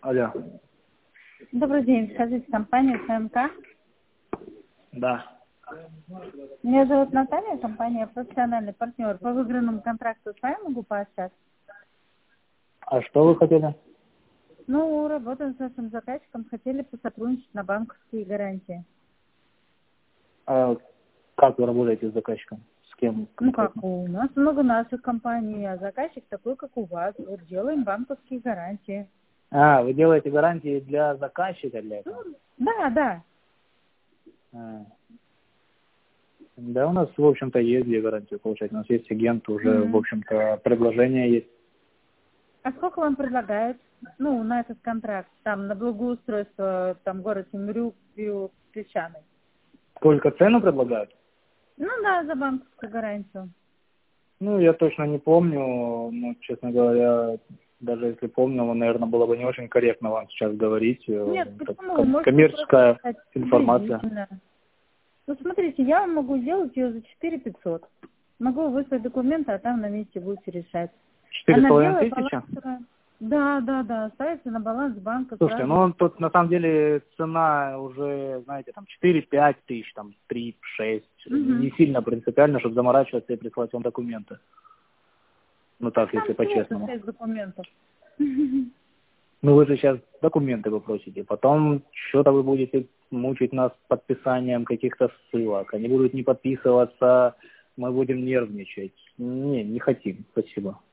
Алло. Добрый день, скажите, компания ФМК? Да. Меня зовут Наталья, компания «Профессиональный партнер». По выигранному контракту с вами могу пообщаться? А что вы хотели? Ну, работаем с нашим заказчиком, хотели посотрудничать на банковские гарантии. А как вы работаете с заказчиком? С кем Ну как, конкретно? у нас много наших компаний, а заказчик такой, как у вас. Вот делаем банковские гарантии. А, вы делаете гарантии для заказчика для этого? Да, да. А. Да, у нас, в общем-то, есть две гарантии получать. У нас есть агент, уже, в общем-то, предложение есть. А сколько вам предлагают? Ну, на этот контракт, там, на благоустройство, там, город Темрюк, Песчаный. Сколько цену предлагают? Ну да, за банковскую гарантию. Ну, я точно не помню, но, честно говоря, даже если помню, наверное, было бы не очень корректно вам сейчас говорить. Нет, Это почему? Вы можете коммерческая просто сказать информация. приблизительно. Ну, смотрите, я вам могу сделать ее за 4500. Могу выслать документы, а там на месте будете решать. Она 4,5 белая, тысячи? балансовая. Да, ставится на баланс банка Слушайте, сразу. ну тут на самом деле цена уже, знаете, там 4-5 тысяч, там 3-6. Не сильно принципиально, чтобы заморачиваться и прислать вам документы. Ну так, Там если всего-то по-честному. 6 документов. Ну вы же сейчас документы попросите, потом что-то вы будете мучить нас подписанием каких-то ссылок. Они будут не подписываться, мы будем нервничать. Не хотим, спасибо.